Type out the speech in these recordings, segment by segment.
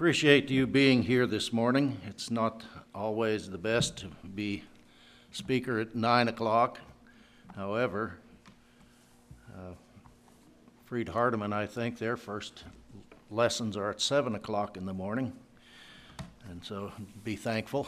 appreciate you being here this morning. It's not always the best to be speaker at 9 o'clock. However, Freed Hardeman, I think their first lessons are at 7 o'clock in the morning. And so be thankful.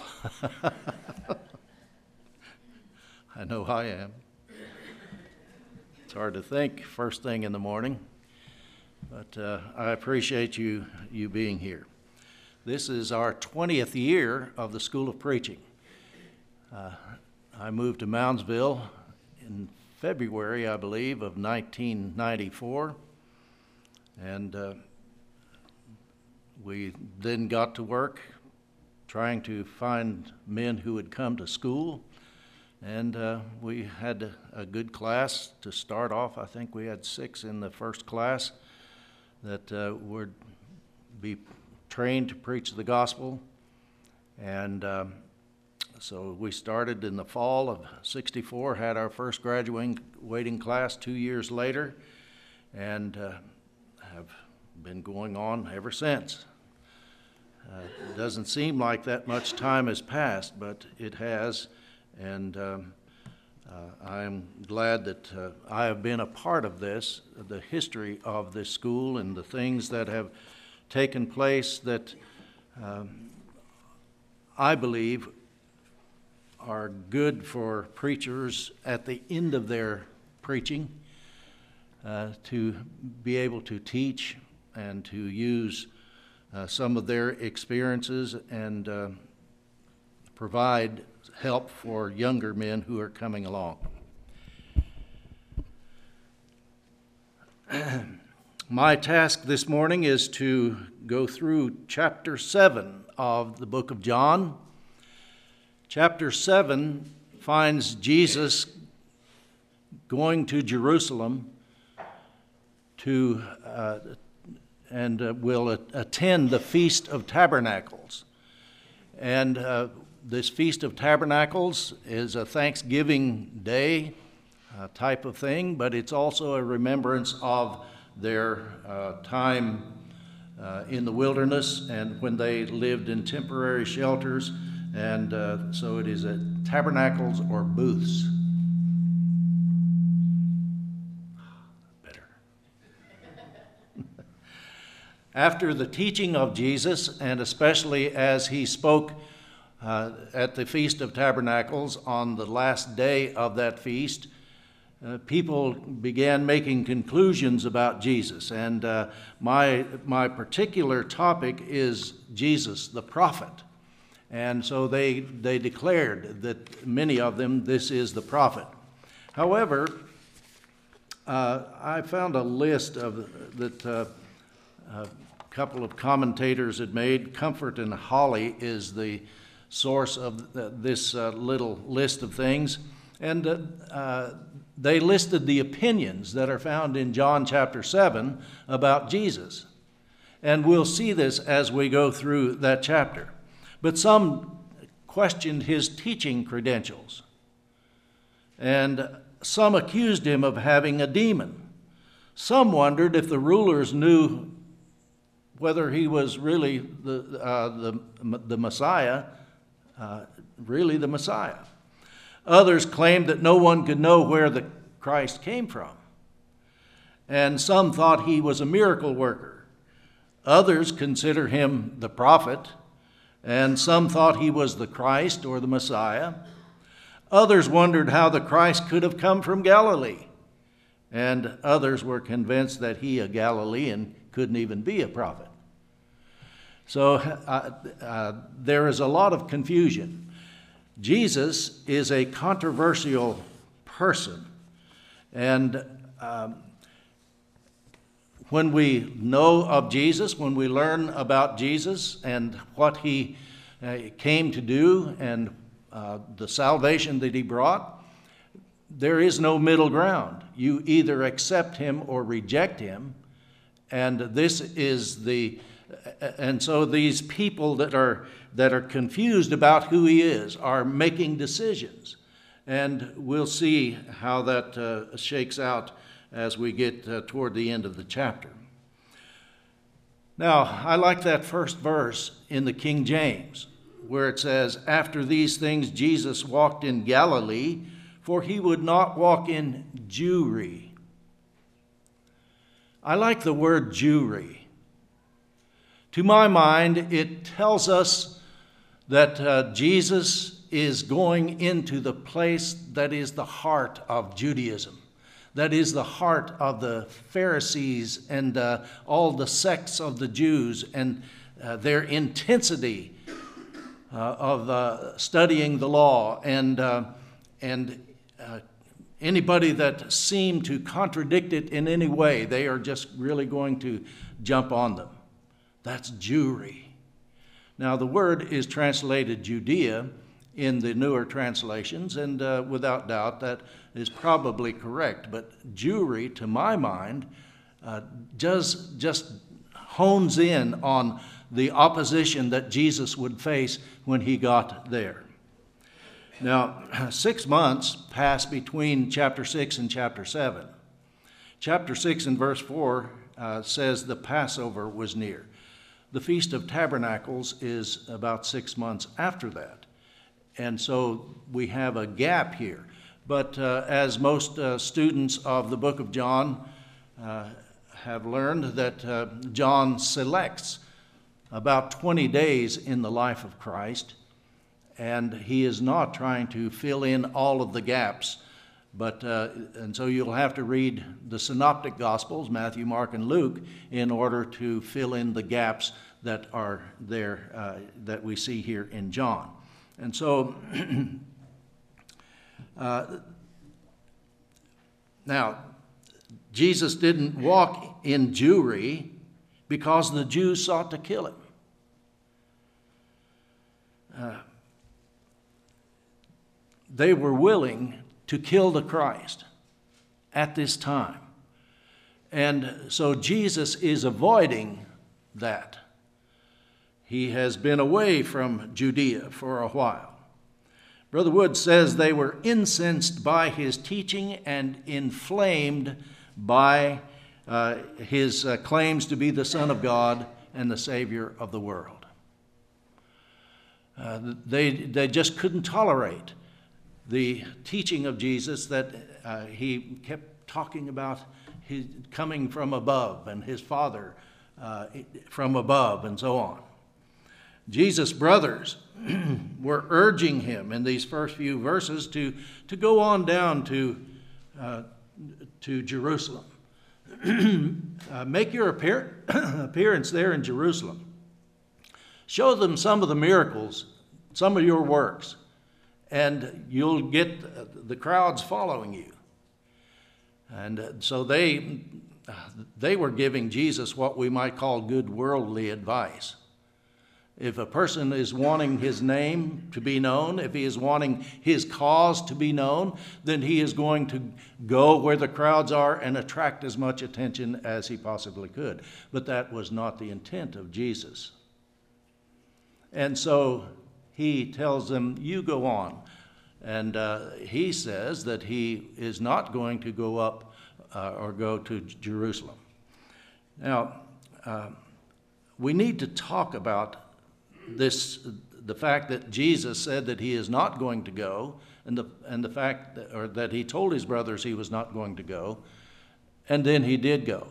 I know I am. It's hard to think first thing in the morning, but I appreciate you being here. This is our 20th year of the School of Preaching. I moved to Moundsville in February, I believe, of 1994, and we then got to work trying to find men who would come to school, and we had a good class to start off. I think we had 6 in the first class that would be trained to preach the gospel, and so we started in the fall of '64, had our first graduating class 2 years later, and have been going on ever since. It doesn't seem like that much time has passed, but it has, and I'm glad that I have been a part of this, the history of this school and the things that have taken place that I believe are good for preachers at the end of their preaching to be able to teach and to use some of their experiences and provide help for younger men who are coming along. My task this morning is to go through chapter 7 of the book of John. Chapter 7 finds Jesus going to Jerusalem to will attend the Feast of Tabernacles. And this Feast of Tabernacles is a Thanksgiving Day type of thing, but it's also a remembrance of their time in the wilderness and when they lived in temporary shelters. And so it is at tabernacles or booths. Better. After the teaching of Jesus, and especially as he spoke at the Feast of Tabernacles on the last day of that feast, people began making conclusions about Jesus. And my particular topic is Jesus, the prophet. And so they declared that many of them, this is the prophet. However, I found a list that a couple of commentators had made. Comfort and Holly is the source of this little list of things. And they listed the opinions that are found in John chapter 7 about Jesus. And we'll see this as we go through that chapter. But some questioned his teaching credentials, and some accused him of having a demon. Some wondered if the rulers knew whether he was really the Messiah, really the Messiah. Others claimed that no one could know where the Christ came from, and some thought he was a miracle worker. Others consider him the prophet, and some thought he was the Christ or the Messiah. Others wondered how the Christ could have come from Galilee. And others were convinced that he, a Galilean, couldn't even be a prophet. So there is a lot of confusion. Jesus is a controversial person. And when we know of Jesus, when we learn about Jesus and what he came to do and the salvation that he brought, there is no middle ground. You either accept him or reject him, and so these people that are confused about who he is are making decisions, and we'll see how that shakes out as we get toward the end of the chapter. Now, I like that first verse in the King James, where it says, "After these things Jesus walked in Galilee, for he would not walk in Jewry." I like the word Jewry. To my mind, it tells us that Jesus is going into the place that is the heart of Judaism, that is the heart of the Pharisees and all the sects of the Jews and their intensity of studying the law and anybody that seemed to contradict it in any way, they are just really going to jump on them. That's Jewry. Now, the word is translated Judea in the newer translations, and without doubt that is probably correct. But Jewry, to my mind, just hones in on the opposition that Jesus would face when he got there. Now, 6 months passed between chapter 6 and chapter 7. Chapter 6 and verse 4 says the Passover was near. The Feast of Tabernacles is about 6 months after that. And so we have a gap here. But as most students of the book of John have learned, that John selects about 20 days in the life of Christ, and he is not trying to fill in all of the gaps. But and so you'll have to read the synoptic gospels, Matthew, Mark, and Luke, in order to fill in the gaps that are there that we see here in John. And so now, Jesus didn't walk in Jewry because the Jews sought to kill him. They were willing to kill the Christ at this time. And so Jesus is avoiding that. He has been away from Judea for a while. Brother Wood says they were incensed by his teaching and inflamed by his claims to be the Son of God and the Savior of the world. They just couldn't tolerate the teaching of Jesus, that he kept talking about his coming from above and his Father from above and so on. Jesus' brothers were urging him in these first few verses to go on down to Jerusalem. Make your appearance there in Jerusalem. Show them some of the miracles, some of your works, and you'll get the crowds following you. And so they were giving Jesus what we might call good worldly advice. If a person is wanting his name to be known, if he is wanting his cause to be known, then he is going to go where the crowds are and attract as much attention as he possibly could. But that was not the intent of Jesus. And so he tells them, you go on. And he says that he is not going to go up or go to Jerusalem. Now, we need to talk about the fact that Jesus said that he is not going to go, and the fact that he told his brothers he was not going to go, and then he did go.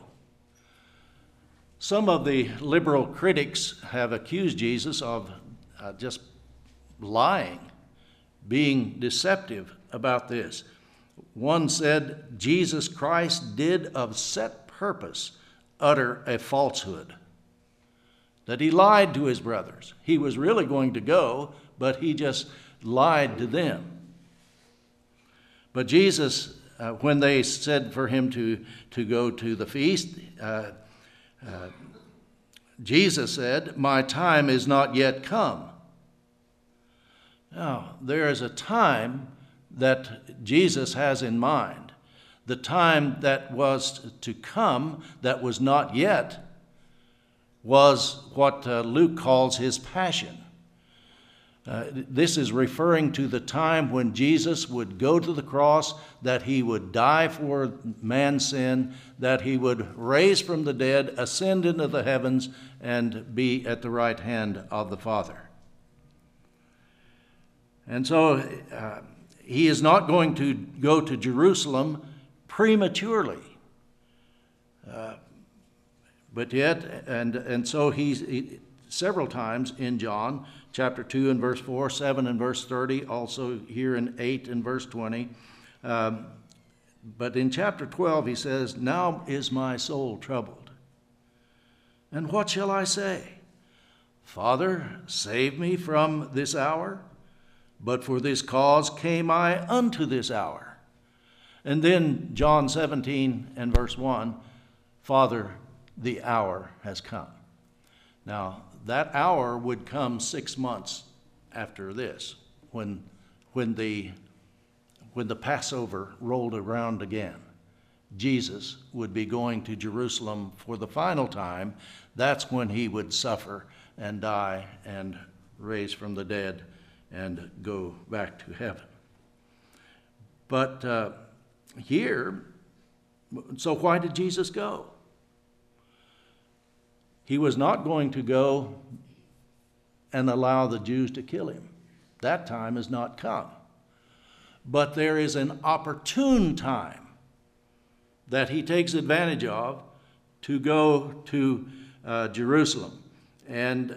Some of the liberal critics have accused Jesus of just lying, being deceptive about this. One said, Jesus Christ did of set purpose utter a falsehood, that he lied to his brothers. He was really going to go, but he just lied to them. But Jesus, when they said for him to go to the feast, Jesus said, my time is not yet come. Now, there is a time that Jesus has in mind. The time that was to come, that was not yet, was what Luke calls his passion. This is referring to the time when Jesus would go to the cross, that he would die for man's sin, that he would raise from the dead, ascend into the heavens, and be at the right hand of the Father. And so he is not going to go to Jerusalem prematurely. But yet, and so he several times in John, chapter 2 and verse 4, 7 and verse 30, also here in 8 and verse 20. But in chapter 12 he says, "Now is my soul troubled. And what shall I say? Father, save me from this hour. But for this cause came I unto this hour." And then John 17 and verse 1, "Father, the hour has come." Now, that hour would come 6 months after this, when the Passover rolled around again. Jesus would be going to Jerusalem for the final time. That's when he would suffer and die and raise from the dead and go back to heaven. But here, so why did Jesus go? He was not going to go and allow the Jews to kill him. That time has not come. But there is an opportune time that he takes advantage of to go to Jerusalem. And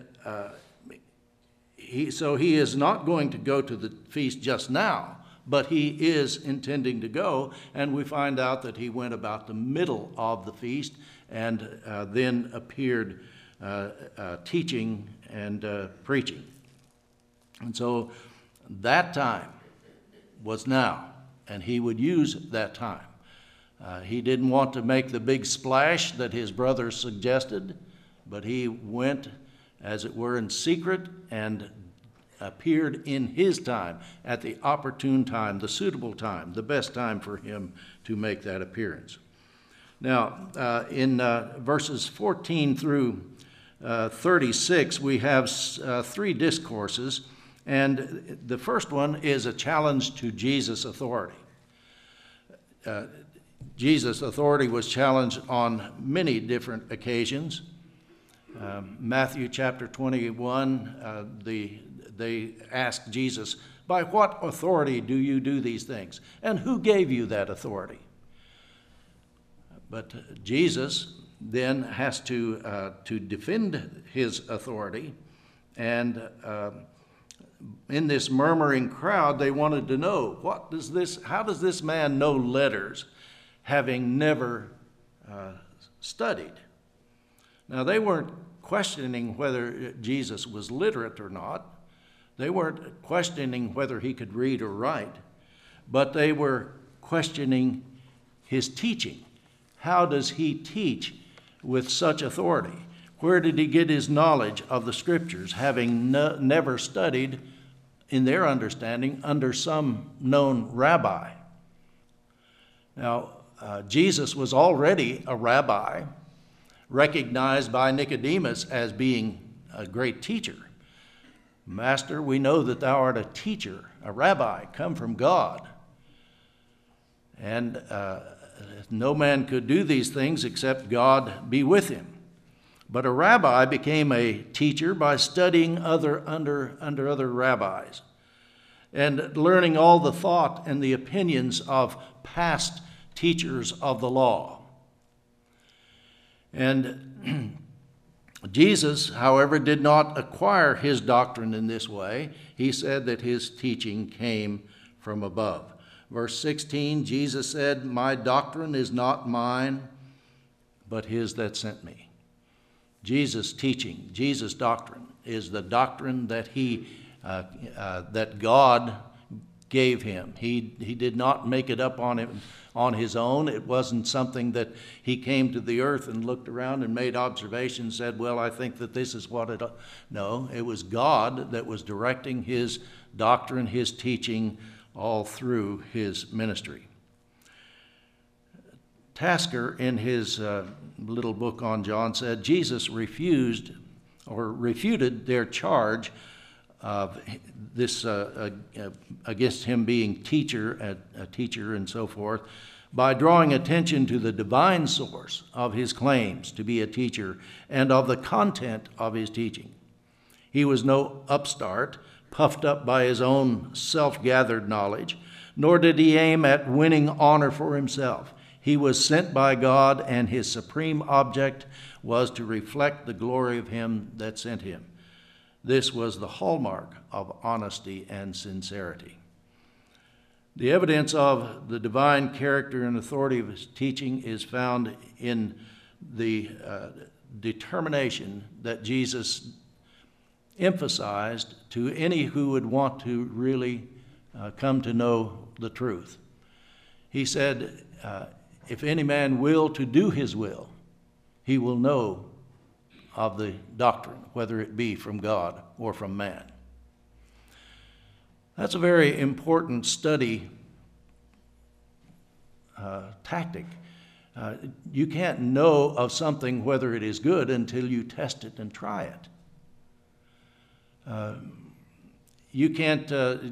so he is not going to go to the feast just now, but he is intending to go. And we find out that he went about the middle of the feast and then appeared teaching and preaching. And so that time was now, and he would use that time. He didn't want to make the big splash that his brothers suggested, but he went, as it were, in secret and appeared in his time, at the opportune time, the suitable time, the best time for him to make that appearance. Now, in verses 14 through 36, we have 3 discourses, and the first one is a challenge to Jesus' authority. Jesus' authority was challenged on many different occasions. Matthew chapter 21, they asked Jesus, "By what authority do you do these things? And who gave you that authority?" But Jesus then has to defend his authority. And in this murmuring crowd, they wanted to know, how does this man know letters, having never studied? Now, they weren't questioning whether Jesus was literate or not. They weren't questioning whether he could read or write, but they were questioning his teaching. How does he teach with such authority? Where did he get his knowledge of the Scriptures, having never studied, in their understanding, under some known rabbi? Now, Jesus was already a rabbi, recognized by Nicodemus as being a great teacher. "Master, we know that thou art a teacher, a rabbi, come from God. And no man could do these things except God be with him." But a rabbi became a teacher by studying under other rabbis and learning all the thought and the opinions of past teachers of the law. And Jesus, however, did not acquire his doctrine in this way. He said that his teaching came from above. Verse 16, Jesus said, "My doctrine is not mine, but his that sent me." Jesus' teaching, Jesus' doctrine, is the doctrine that that God gave him. He did not make it up on his own. It wasn't something that he came to the earth and looked around and made observations, said, "Well, I think that this is what it..." No, it was God that was directing his doctrine, his teaching, all through his ministry. Tasker, in his little book on John, said Jesus refuted their charge of this against him being a teacher and so forth, by drawing attention to the divine source of his claims to be a teacher and of the content of his teaching. He was no upstart, puffed up by his own self-gathered knowledge, nor did he aim at winning honor for himself. He was sent by God, and his supreme object was to reflect the glory of him that sent him. This was the hallmark of honesty and sincerity. The evidence of the divine character and authority of his teaching is found in the determination that Jesus emphasized to any who would want to really come to know the truth. He said, if any man will to do his will, he will know of the doctrine, whether it be from God or from man. That's a very important study tactic. You can't know of something whether it is good until you test it and try it. You can't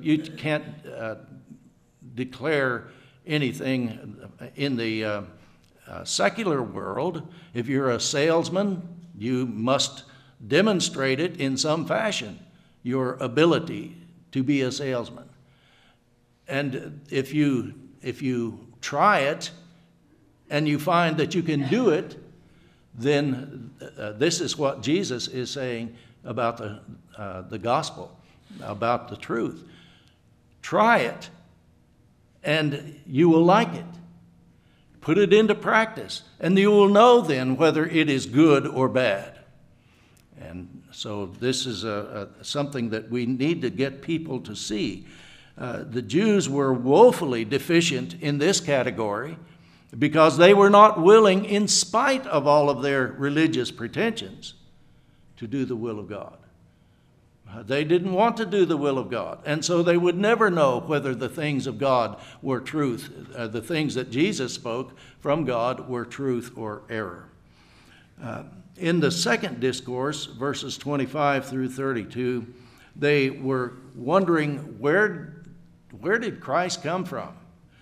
declare anything in the secular world. If you're a salesman, you must demonstrate it in some fashion, your ability to be a salesman. And if you try it and you find that you can do it, then this is what Jesus is saying about the gospel, about the truth. Try it, and you will like it. Put it into practice, and you will know then whether it is good or bad. And so this is something that we need to get people to see. The Jews were woefully deficient in this category because they were not willing, in spite of all of their religious pretensions, to do the will of God. They didn't want to do the will of God, and so they would never know whether the things of God were truth, the things that Jesus spoke from God were truth or error. In the second discourse, verses 25 through 32, they were wondering, where did Christ come from?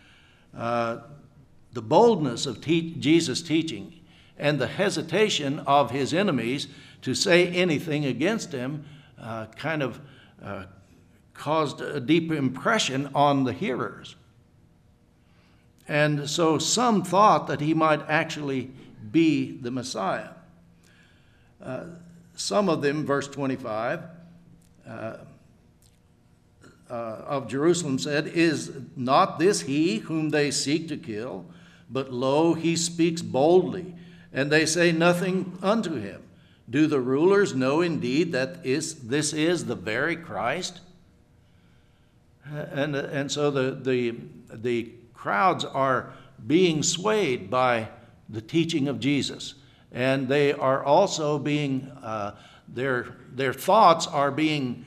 The boldness of Jesus' teaching and the hesitation of his enemies to say anything against him kind of caused a deep impression on the hearers. And so some thought that he might actually be the Messiah. Some of them, verse 25, of Jerusalem said, "Is not this he whom they seek to kill? But lo, he speaks boldly, and they say nothing unto him. Do the rulers know indeed that this is the very Christ?" And so the crowds are being swayed by the teaching of Jesus, and they are also being their thoughts are being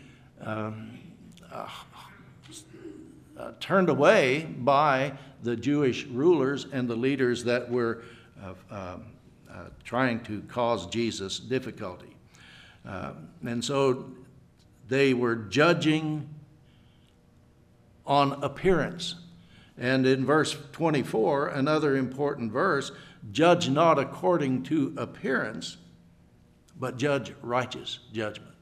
turned away by the Jewish rulers and the leaders that were trying to cause Jesus difficulty. And so they were judging on appearance. And in verse 24, another important verse, "Judge not according to appearance, but judge righteous judgment."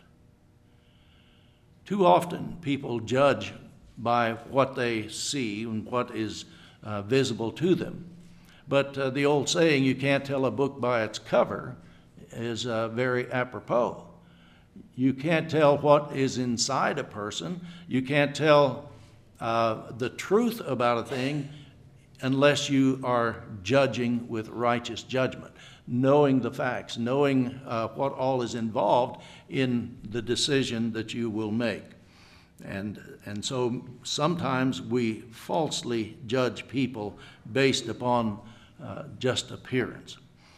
Too often people judge by what they see and what is visible to them. But the old saying, "You can't tell a book by its cover," is very apropos. You can't tell what is inside a person. You can't tell the truth about a thing unless you are judging with righteous judgment, knowing the facts, knowing what all is involved in the decision that you will make. And so sometimes we falsely judge people based upon just appearance.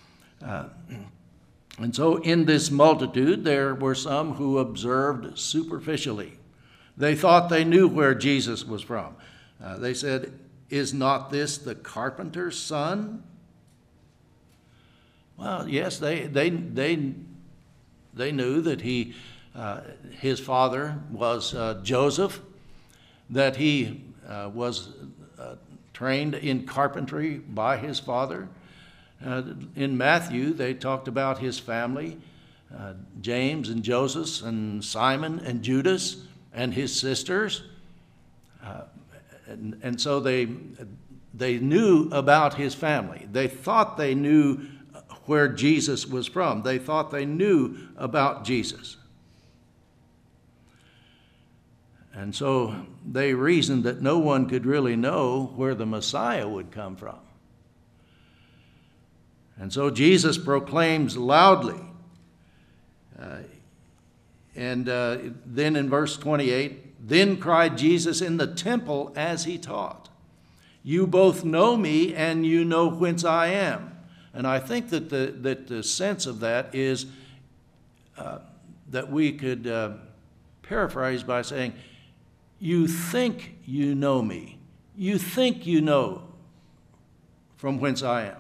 And so in this multitude, there were some who observed superficially. They thought they knew where Jesus was from. They said, "Is not this the carpenter's son?" Well, yes, they knew that he his father was Joseph, that he was trained in carpentry by his father. In Matthew, they talked about his family, James and Joseph and Simon and Judas and his sisters. And so they knew about his family. They thought they knew where Jesus was from. They thought they knew about Jesus. And so they reasoned that no one could really know where the Messiah would come from. And so Jesus proclaims loudly. Then in verse 28, then cried Jesus in the temple as he taught, "You both know me, and you know whence I am." And I think that the sense of that is that we could paraphrase by saying, you think you know me. You think you know from whence I am.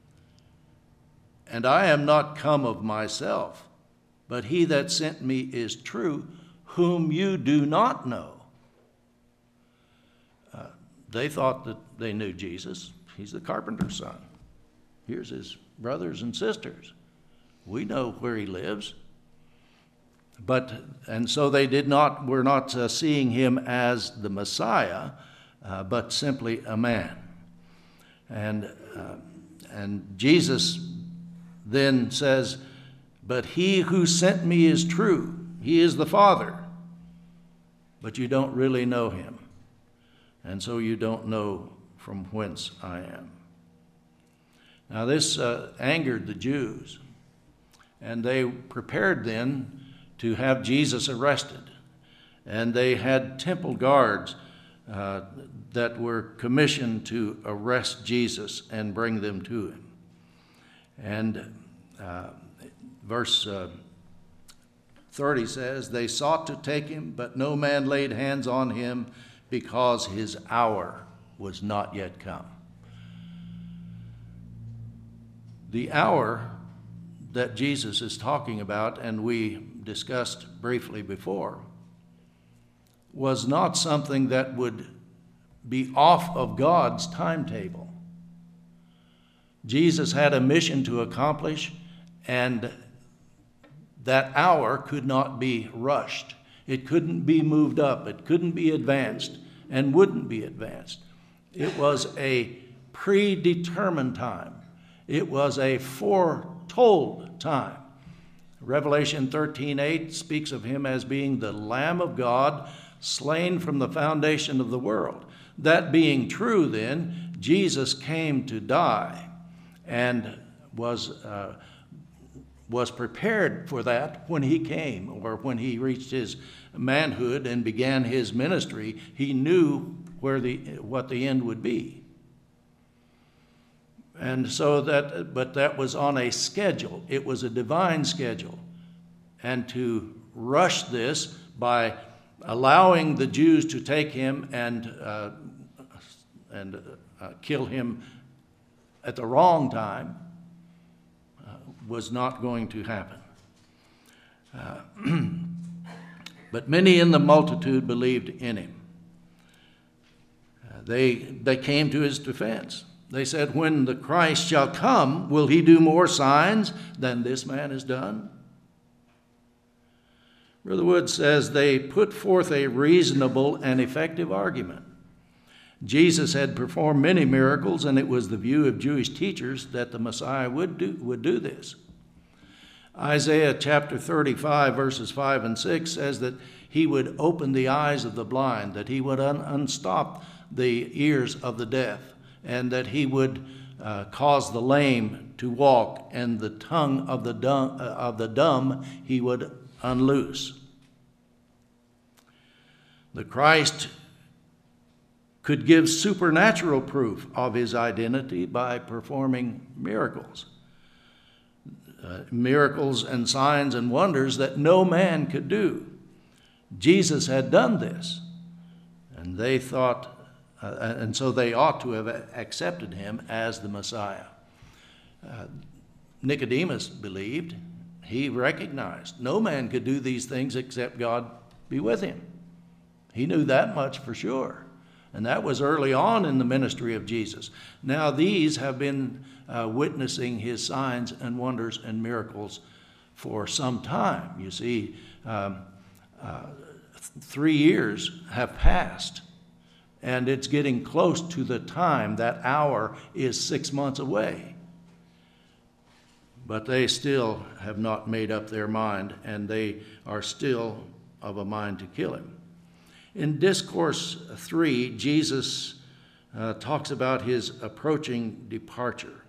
And I am not come of myself, but he that sent me is true, whom you do not know. They thought that they knew Jesus. He's the carpenter's son. Here's his brothers and sisters. We know where he lives. And so they were not seeing him as the Messiah, but simply a man. And Jesus then says, but he who sent me is true. He is the Father. But you don't really know him. And so you don't know from whence I am. Now this angered the Jews. And they prepared then to have Jesus arrested. And they had temple guards that were commissioned to arrest Jesus and bring them to him. And verse 30 says, they sought to take him, but no man laid hands on him because his hour was not yet come. The hour that Jesus is talking about, and we discussed briefly before, was not something that would be off of God's timetable. Jesus had a mission to accomplish, and that hour could not be rushed. It couldn't be moved up. It couldn't be advanced and wouldn't be advanced. It was a predetermined time. It was a foretold time. Revelation 13:8 speaks of him as being the Lamb of God, slain from the foundation of the world. That being true then, Jesus came to die and was prepared for that when he came, or when he reached his manhood and began his ministry. He knew what the end would be. And so that was on a schedule. It was a divine schedule. And to rush this by allowing the Jews to take him and kill him at the wrong time was not going to happen. But many in the multitude believed in him. They came to his defense. They said, when the Christ shall come, will he do more signs than this man has done? Brother Wood says they put forth a reasonable and effective argument. Jesus had performed many miracles, and it was the view of Jewish teachers that the Messiah would do this. Isaiah chapter 35, verses 5 and 6 says that he would open the eyes of the blind, that he would unstop the ears of the deaf, and that he would cause the lame to walk, and the tongue of the dumb he would unloose. The Christ could give supernatural proof of his identity by performing miracles. Miracles and signs and wonders that no man could do. Jesus had done this, and they thought, and so they ought to have accepted him as the Messiah. Nicodemus believed. he recognized no man could do these things except God be with him. He knew that much for sure. And that was early on in the ministry of Jesus. Now these have been witnessing his signs and wonders and miracles for some time. You see, 3 years have passed, and it's getting close to the time. That hour is 6 months away. But they still have not made up their mind, and they are still of a mind to kill him. In Discourse 3, Jesus talks about his approaching departure.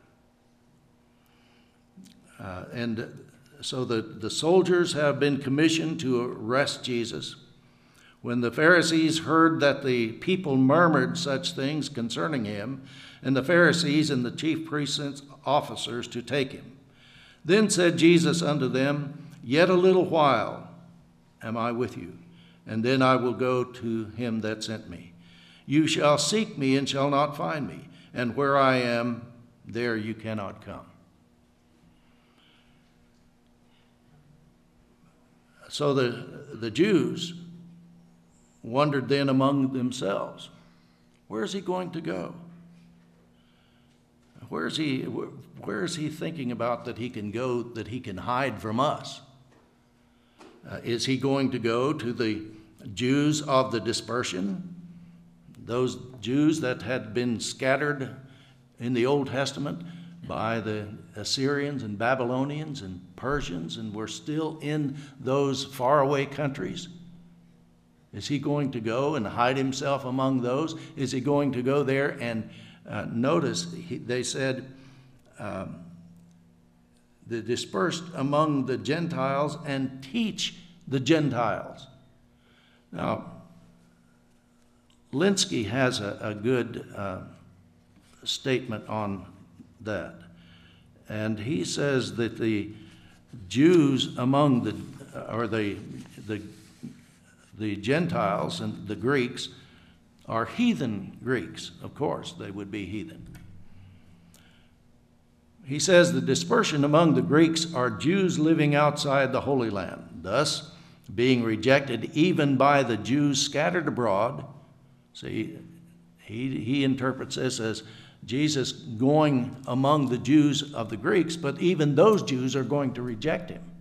And so the soldiers have been commissioned to arrest Jesus. When the Pharisees heard that the people murmured such things concerning him, and the Pharisees and the chief priests' officers to take him, then said Jesus unto them, Yet a little while am I with you, and then I will go to him that sent me. You shall seek me and shall not find me, and where I am, there you cannot come. So the Jews wondered then among themselves, where is he going to go? Where is he thinking about that he can go, that he can hide from us? Is he going to go to the Jews of the dispersion, those Jews that had been scattered in the Old Testament by the Assyrians and Babylonians and Persians and were still in those faraway countries? Is he going to go and hide himself among those? Is he going to go there and notice, they said, the dispersed among the Gentiles and teach the Gentiles. Now, Linsky has a good statement on that. And he says that the Jews among the Gentiles and the Greeks are heathen Greeks. Of course, they would be heathen. He says the dispersion among the Greeks are Jews living outside the Holy Land, thus being rejected even by the Jews scattered abroad. See, he interprets this as Jesus going among the Jews of the Greeks, but even those Jews are going to reject him.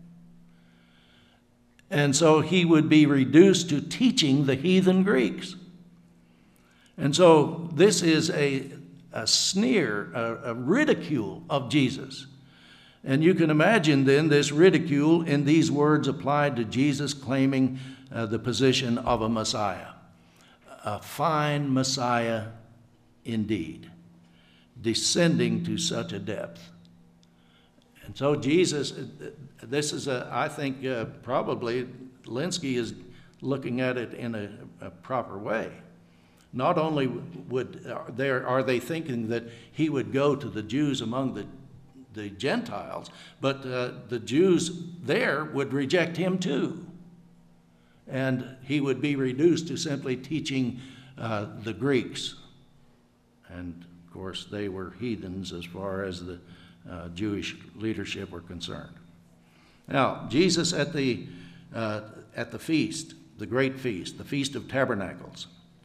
And so he would be reduced to teaching the heathen Greeks. And so this is a sneer, a ridicule of Jesus. And you can imagine then this ridicule in these words applied to Jesus claiming the position of a Messiah. A fine Messiah indeed, descending to such a depth. And so Jesus, this is I think probably Linsky is looking at it in a proper way. Not only are they thinking that he would go to the Jews among the Gentiles, but the Jews there would reject him too. And he would be reduced to simply teaching the Greeks. And of course, they were heathens as far as the Jewish leadership were concerned. Now, Jesus at the feast, the great feast, the Feast of Tabernacles.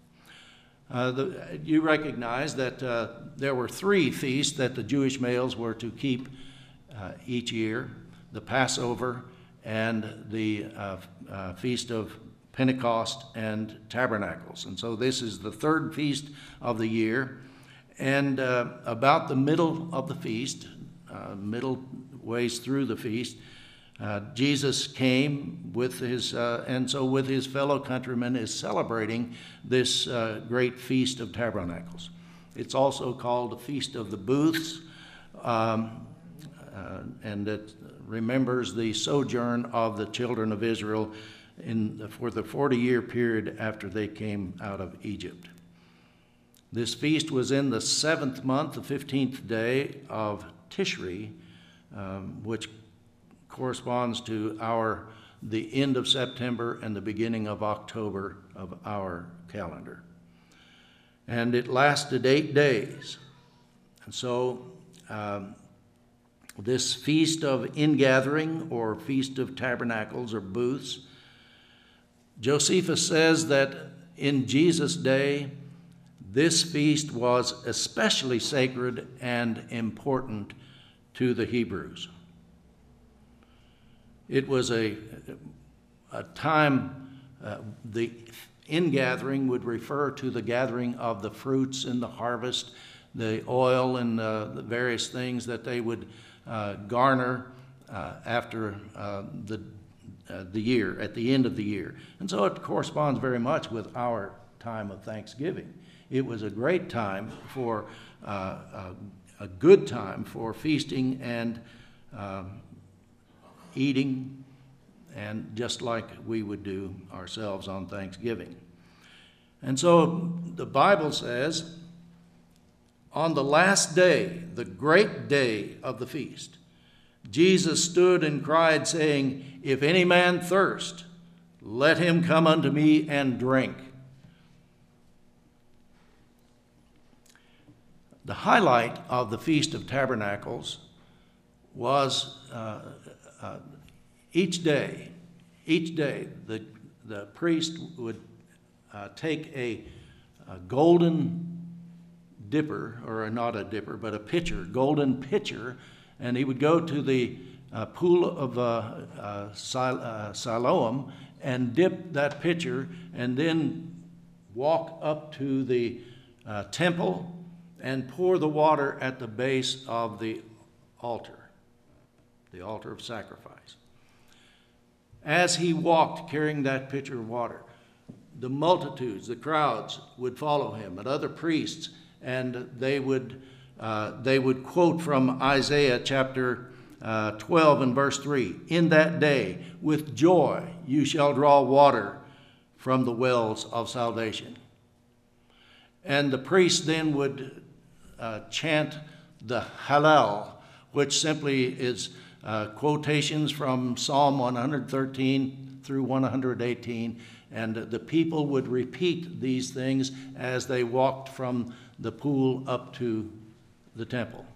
You recognize that there were 3 feasts that the Jewish males were to keep each year: the Passover and the Feast of Pentecost and Tabernacles. And so this is the 3rd feast of the year. And about the middle of the feast, middle ways through the feast, Jesus came with and so with his fellow countrymen is celebrating this great Feast of Tabernacles. It's also called the Feast of the Booths, and it remembers the sojourn of the children of Israel for the 40-year period after they came out of Egypt. This feast was in the 7th month, the 15th day of Tishri, which corresponds to the end of September and the beginning of October of our calendar. And it lasted 8 days. And so this Feast of Ingathering, or Feast of Tabernacles or Booths. Josephus says that in Jesus' day, this feast was especially sacred and important to the Hebrews. It was a time, the ingathering would refer to the gathering of the fruits in the harvest, the oil and the various things that they would garner after the year, at the end of the year. And so it corresponds very much with our time of Thanksgiving. It was a great time for, a good time for feasting and eating, and just like we would do ourselves on Thanksgiving. And so the Bible says, on the last day, the great day of the feast, Jesus stood and cried, saying, "If any man thirst, let him come unto me and drink." The highlight of the Feast of Tabernacles was each day the priest would take a golden dipper, or not a dipper, but a pitcher, golden pitcher, and he would go to the pool of Siloam and dip that pitcher, and then walk up to the temple and pour the water at the base of the altar of sacrifice. As he walked carrying that pitcher of water, the multitudes, the crowds would follow him, and other priests, and they would quote from Isaiah chapter 12 and verse 3, "In that day, with joy, you shall draw water from the wells of salvation." And the priest then would chant the Hallel, which simply is quotations from Psalm 113 through 118, and the people would repeat these things as they walked from the pool up to the temple.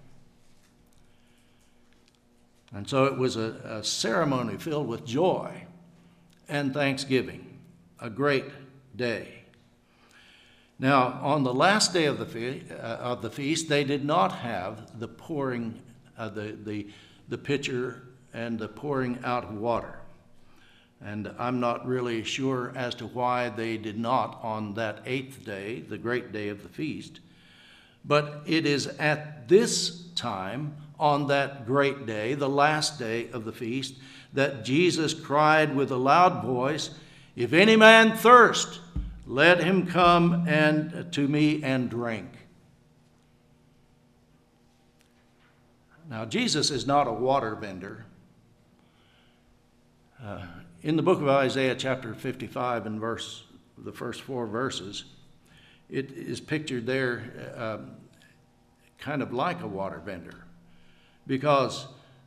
And so it was a ceremony filled with joy and thanksgiving, a great day. Now, on the last day of the feast, they did not have the pouring, the pitcher and the pouring out of water. And I'm not really sure as to why they did not on that 8th day, the great day of the feast. But it is at this time, on that great day, the last day of the feast, that Jesus cried with a loud voice, "If any man thirst, let him come to me and drink." Now, Jesus is not a water vendor. In the book of Isaiah, chapter 55, and the first 4 verses, it is pictured there kind of like a water vendor, because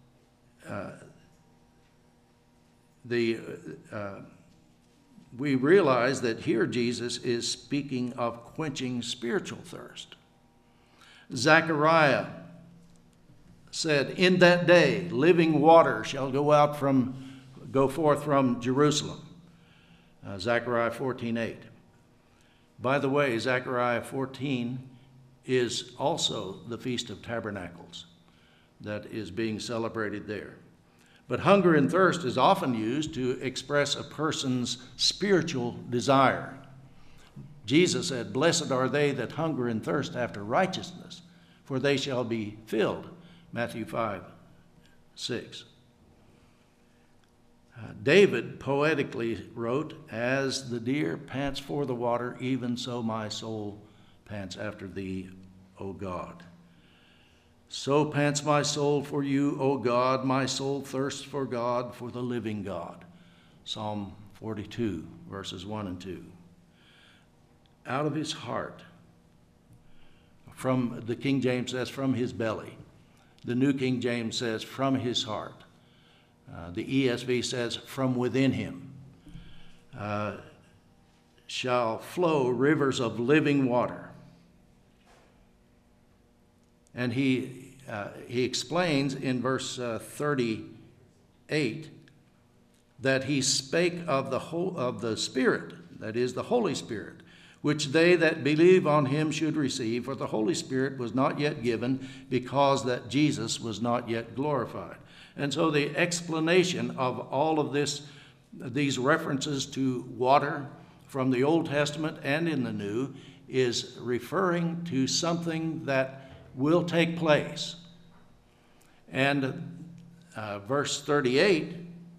we realize that here Jesus is speaking of quenching spiritual thirst. Zechariah said, "In that day living water shall go forth from Jerusalem." Zechariah 14:8. By the way, Zechariah 14 is also the Feast of Tabernacles that is being celebrated there. But hunger and thirst is often used to express a person's spiritual desire. Jesus said, "Blessed are they that hunger and thirst after righteousness, for they shall be filled." Matthew 5:6. David poetically wrote, "As the deer pants for the water, even so my soul pants after thee, O God. So pants my soul for you, O God. My soul thirsts for God, for the living God." Psalm 42, verses 1 and 2. Out of his heart. From the King James says, from his belly. The New King James says, from his heart. The ESV says, from within him shall flow rivers of living water. And he he explains in verse 38 that he spake of the Spirit, that is, the Holy Spirit, which they that believe on him should receive, for the Holy Spirit was not yet given, because that Jesus was not yet glorified. And so the explanation of all of these references to water from the Old Testament and in the New is referring to something that will take place. And verse 38,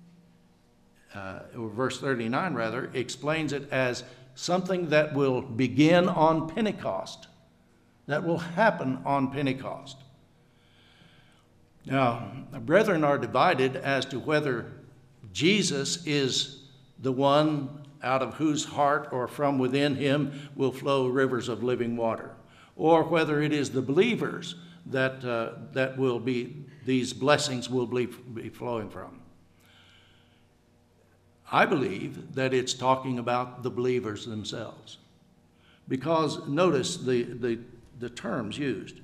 or verse 39 rather, explains it as something that will begin on Pentecost, that will happen on Pentecost. Now, brethren are divided as to whether Jesus is the one out of whose heart or from within him will flow rivers of living water, or whether it is the believers that will be, these blessings will be flowing from. I believe that it's talking about the believers themselves, because notice the terms used.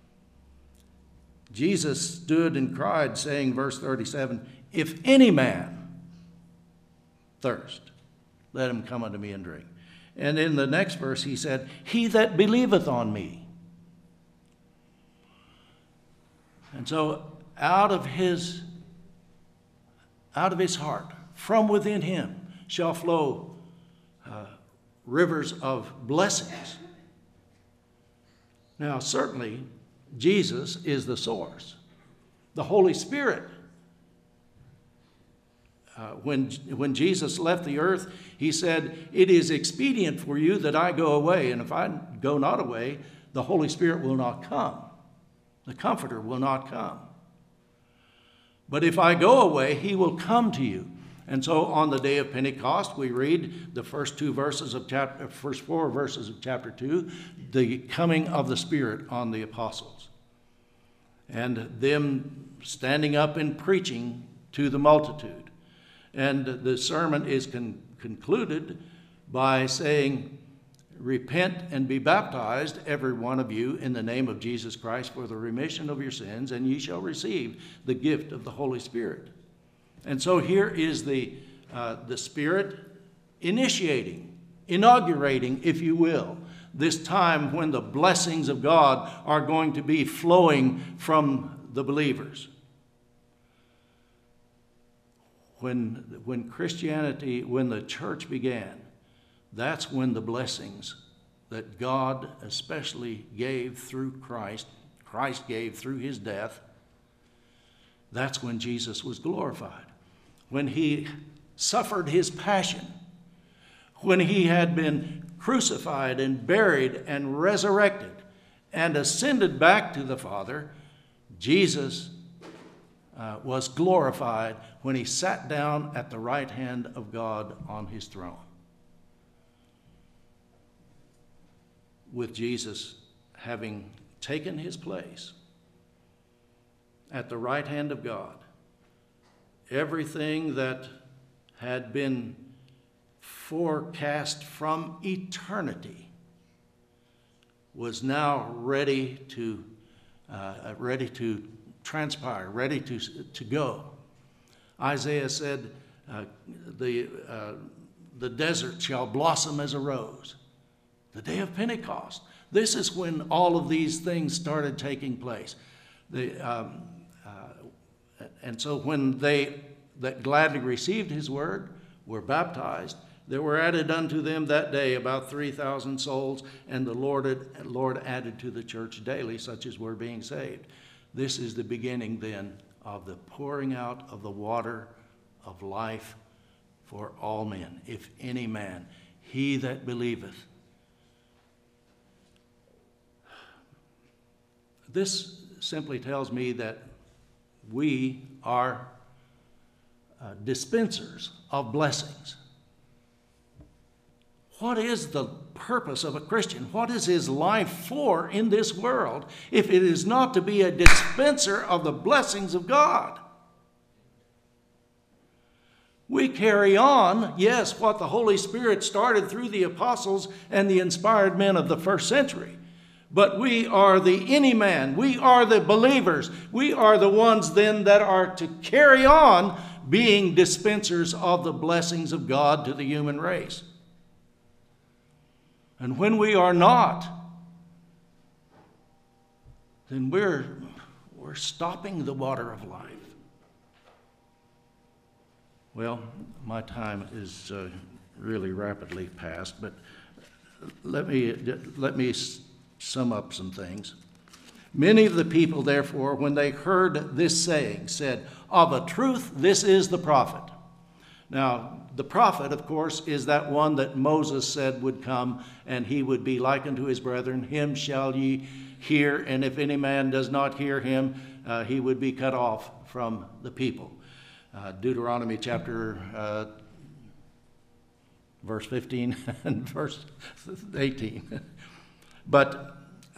Jesus stood and cried, saying, verse 37, "If any man thirst, let him come unto me and drink." And in the next verse he said, "He that believeth on me." And so out of his heart, from within him, shall flow rivers of blessings. Now, certainly, Jesus is the source. The Holy Spirit, when Jesus left the earth, he said, "It is expedient for you that I go away, and if I go not away, the Holy Spirit will not come. The Comforter will not come. But if I go away, he will come to you." And so on the day of Pentecost, we read the first four verses of chapter 2, the coming of the Spirit on the apostles, and them standing up and preaching to the multitude. And the sermon is concluded by saying, "Repent and be baptized, every one of you, in the name of Jesus Christ for the remission of your sins, and ye shall receive the gift of the Holy Spirit." And so here is the Spirit initiating, inaugurating, if you will, this time when the blessings of God are going to be flowing from the believers. When Christianity, when the church began, that's when the blessings that God especially gave through Christ gave through his death, that's when Jesus was glorified. When he suffered his passion, when he had been crucified and buried and resurrected and ascended back to the Father, Jesus was glorified when he sat down at the right hand of God on his throne. With Jesus having taken his place at the right hand of God, everything that had been forecast from eternity was now ready to transpire, ready to go. Isaiah said, the desert shall blossom as a rose. The day of Pentecost. This is when all of these things started taking place. And so when they that gladly received his word were baptized, there were added unto them that day about 3,000 souls, and the Lord added to the church daily such as were being saved. This is the beginning then of the pouring out of the water of life for all men. If any man, he that believeth. This simply tells me that we are dispensers of blessings. What is the purpose of a Christian? What is his life for in this world if it is not to be a dispenser of the blessings of God? We carry on, yes, what the Holy Spirit started through the apostles and the inspired men of the first century. But we are the any man. We are the believers. We are the ones then that are to carry on being dispensers of the blessings of God to the human race. And when we are not, then we're stopping the water of life. Well, my time is really rapidly past, but let me sum up some things. Many of the people, therefore, when they heard this saying, said, "Of a truth, this is the prophet." Now, the prophet, of course, is that one that Moses said would come, and he would be like unto his brethren. Him shall ye hear, and if any man does not hear him, he would be cut off from the people. Deuteronomy chapter verse 15 and verse 18. But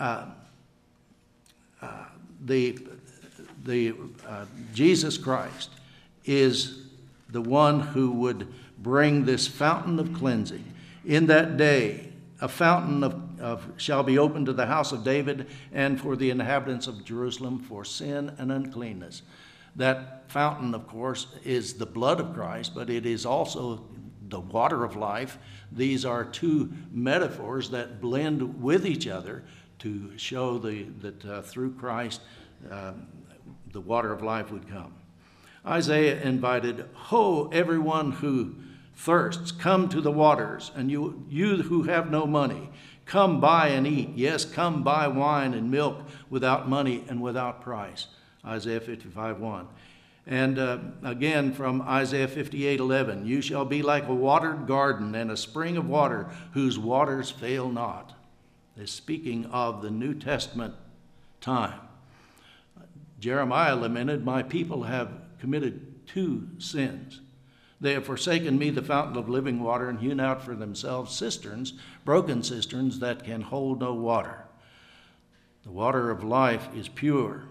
Jesus Christ is the one who would bring this fountain of cleansing. In that day, a fountain shall be opened to the house of David and for the inhabitants of Jerusalem for sin and uncleanness. That fountain, of course, is the blood of Christ, but it is also the water of life. These are two metaphors that blend with each other to show that through Christ the water of life would come. Isaiah invited, "Ho, everyone who thirsts, come to the waters, and you who have no money, come buy and eat. Yes, come buy wine and milk without money and without price." Isaiah 55:1. And again from Isaiah 58:11, "You shall be like a watered garden and a spring of water whose waters fail not." They're speaking of the New Testament time. Jeremiah lamented, "My people have committed two sins. They have forsaken me, the fountain of living water, and hewn out for themselves cisterns, broken cisterns that can hold no water." The water of life is pure.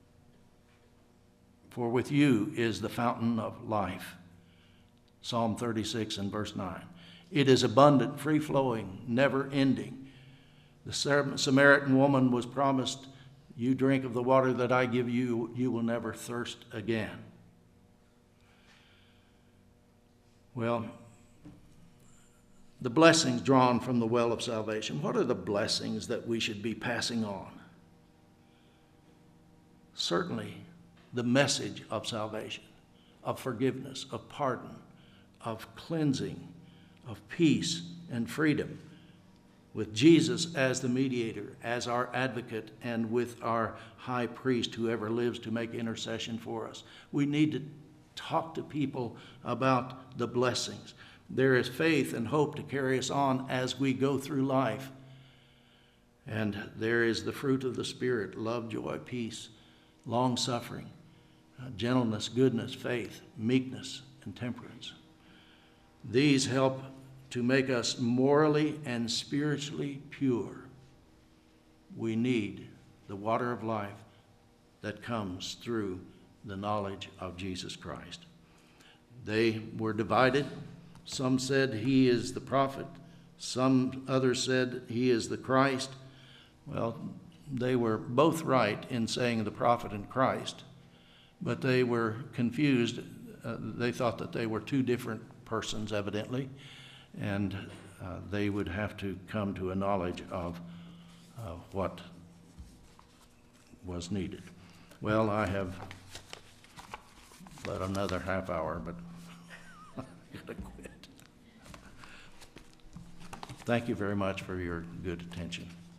"For with you is the fountain of life." Psalm 36 and verse 9. It is abundant, free-flowing, never-ending. The Samaritan woman was promised, "You drink of the water that I give you, you will never thirst again." Well, the blessings drawn from the well of salvation. What are the blessings that we should be passing on? Certainly, the message of salvation, of forgiveness, of pardon, of cleansing, of peace and freedom, with Jesus as the mediator, as our advocate, and with our high priest who ever lives to make intercession for us. We need to talk to people about the blessings. There is faith and hope to carry us on as we go through life. And there is the fruit of the Spirit: love, joy, peace, long-suffering, gentleness, goodness, faith, meekness, and temperance. These help to make us morally and spiritually pure. We need the water of life that comes through the knowledge of Jesus Christ. They were divided. Some said he is the prophet. Some others said he is the Christ. Well, they were both right in saying the prophet and Christ, but they were confused. They thought that they were two different persons, evidently, and they would have to come to a knowledge of what was needed. Well, I have about another half hour, but I'm going to quit. Thank you very much for your good attention.